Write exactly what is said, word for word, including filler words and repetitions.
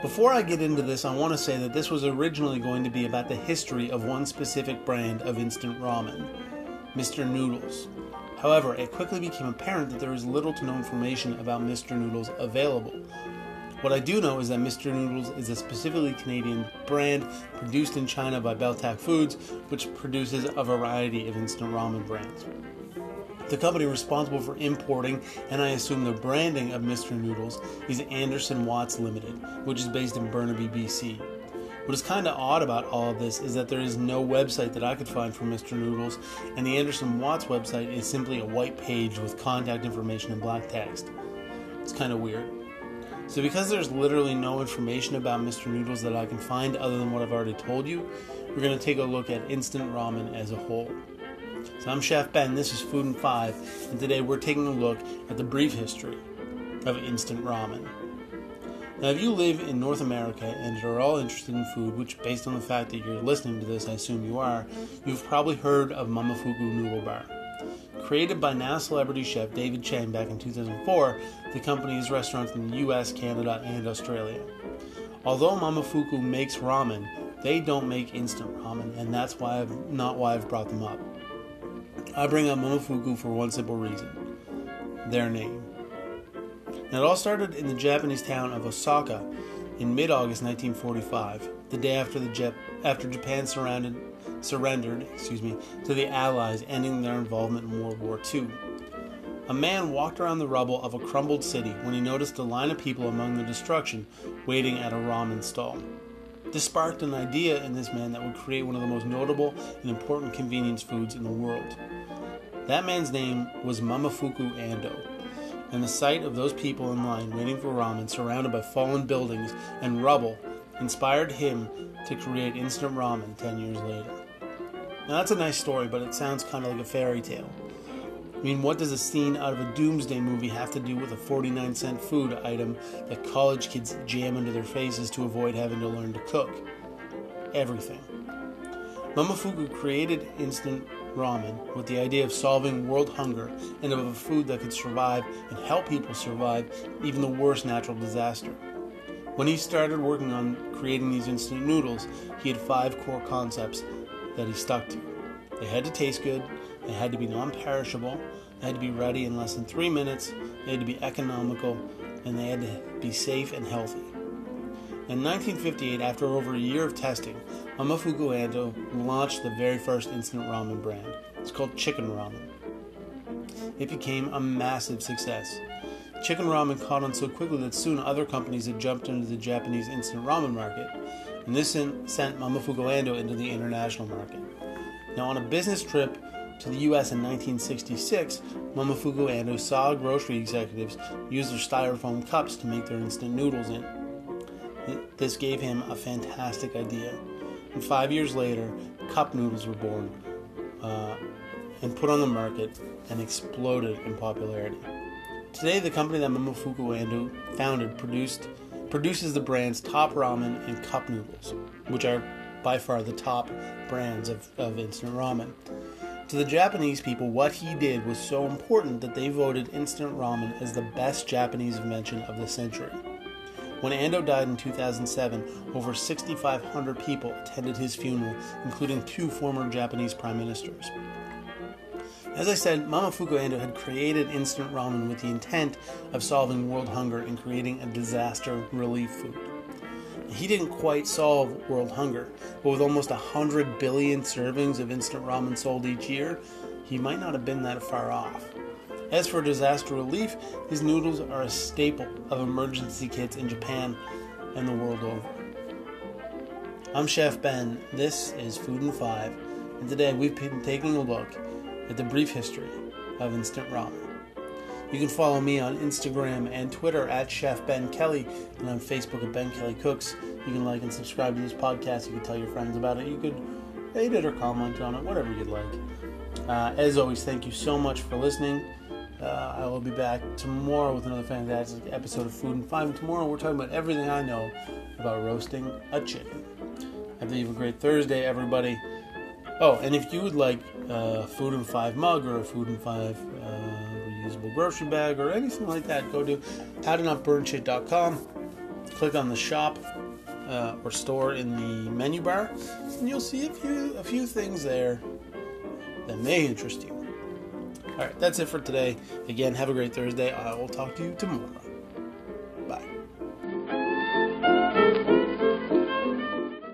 Before I get into this, I want to say that this was originally going to be about the history of one specific brand of instant ramen, Mister Noodles. However, it quickly became apparent that there is little to no information about Mister Noodles available. What I do know is that Mister Noodles is a specifically Canadian brand produced in China by Beltac Foods, which produces a variety of instant ramen brands. The company responsible for importing, and I assume the branding of Mister Noodles, is Anderson Watts Limited, which is based in Burnaby, B C. What is kind of odd about all of this is that there is no website that I could find for Mister Noodles, and the Anderson Watts website is simply a white page with contact information in black text. It's kind of weird. So because there's literally no information about Mister Noodles that I can find other than what I've already told you, we're going to take a look at instant ramen as a whole. So I'm Chef Ben, this is Food in Five, and today we're taking a look at the brief history of instant ramen. Now, if you live in North America and are all interested in food, which based on the fact that you're listening to this, I assume you are, you've probably heard of Momofuku Noodle Bar. Created by now celebrity chef David Chang back in two thousand four, the company has restaurants in the U S, Canada, and Australia. Although Momofuku makes ramen, they don't make instant ramen, and that's why I've, not why I've brought them up. I bring up Momofuku for one simple reason: their name. Now, it all started in the Japanese town of Osaka in mid-August nineteen forty-five, the day after the Jap- after Japan surrounded, surrendered excuse me, to the Allies, ending their involvement in World War Two. A man walked around the rubble of a crumbled city when he noticed a line of people among the destruction waiting at a ramen stall. This sparked an idea in this man that would create one of the most notable and important convenience foods in the world. That man's name was Momofuku Ando, and the sight of those people in line waiting for ramen surrounded by fallen buildings and rubble inspired him to create instant ramen ten years later. Now, that's a nice story, but it sounds kind of like a fairy tale. I mean, what does a scene out of a doomsday movie have to do with a forty-nine cent food item that college kids jam into their faces to avoid having to learn to cook? Everything. Momofuku created instant ramen with the idea of solving world hunger and of a food that could survive and help people survive even the worst natural disaster. When he started working on creating these instant noodles, he had five core concepts that he stuck to. They had to taste good, they had to be non-perishable, they had to be ready in less than three minutes, they had to be economical, and they had to be safe and healthy. In nineteen fifty-eight, after over a year of testing, Momofuku Ando launched the very first instant ramen brand. It's called Chicken Ramen. It became a massive success. Chicken ramen caught on so quickly that soon other companies had jumped into the Japanese instant ramen market, and this sent Momofuku Ando into the international market. Now, on a business trip to the U S in nineteen sixty-six, Momofuku Ando saw grocery executives use their styrofoam cups to make their instant noodles in. This gave him a fantastic idea, and five years later, cup noodles were born uh, and put on the market and exploded in popularity. Today, the company that Momofuku Ando founded produced, produces the brand's top ramen and cup noodles, which are by far the top brands of, of instant ramen. To the Japanese people, what he did was so important that they voted instant ramen as the best Japanese invention of the century. When Ando died in two thousand seven, over six thousand five hundred people attended his funeral, including two former Japanese prime ministers. As I said, Momofuku Ando had created instant ramen with the intent of solving world hunger and creating a disaster relief food. He didn't quite solve world hunger, but with almost one hundred billion servings of instant ramen sold each year, he might not have been that far off. As for disaster relief, his noodles are a staple of emergency kits in Japan and the world over. I'm Chef Ben, this is Food in Five, and today we've been taking a look at the brief history of instant ramen. You can follow me on Instagram and Twitter at Chef Ben Kelly, and on Facebook at Ben Kelly Cooks. You can like and subscribe to this podcast. You can tell your friends about it. You could rate it or comment on it, whatever you'd like. Uh, as always, thank you so much for listening. Uh, I will be back tomorrow with another fantastic episode of Food in Five. And tomorrow we're talking about everything I know about roasting a chicken. I hope you have a great Thursday, everybody. Oh, and if you would like a Food in Five mug or a Food in Five uh, reusable grocery bag or anything like that, go to how to not burn shit dot com. click on the shop uh, or store in the menu bar, and you'll see a few a few things there that may interest you. All right, that's it for today. Again, have a great Thursday. I will talk to you tomorrow.